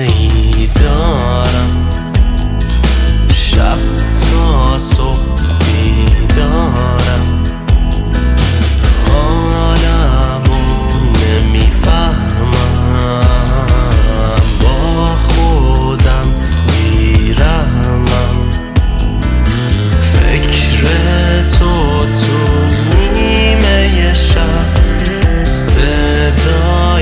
ای دارم، شب تا صبح بیدارم، حالمو نمیفهمم، با خودم بیرحمم، فکر تو نیمه شب، صدای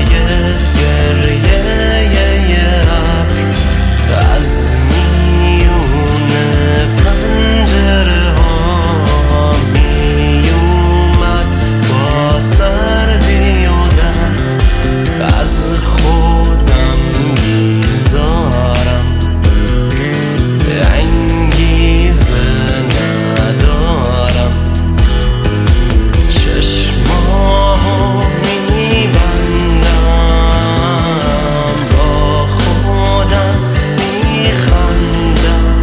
گریه ابر از میون پنجره ها میومد، با سردی و درد از خودم میذارم، انگیزه ندارم، چشمامو میبندم، با خودم میخندم.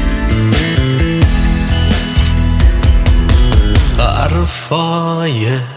حرفای